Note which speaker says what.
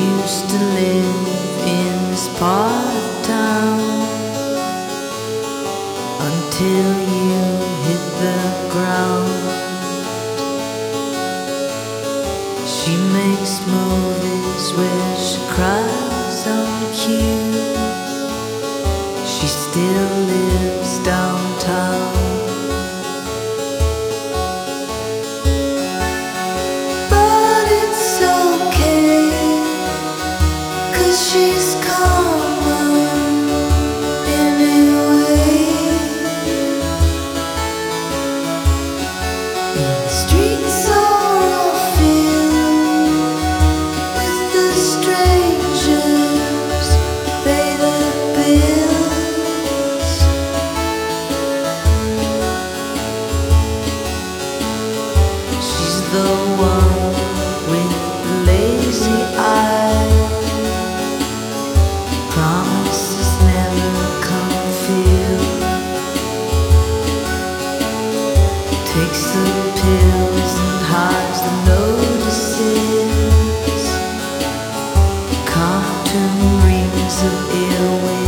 Speaker 1: used to live in this part of town until you hit the ground. She makes movies where she cries on cue. She still lives downtown. But it's okay, 'cause she's common anyway. The streets are all filled with the strangers, pay the bills. She's the one with the lazy eye, promises never come filled, takes the pills and hides the notices, cartoon rings of ill will.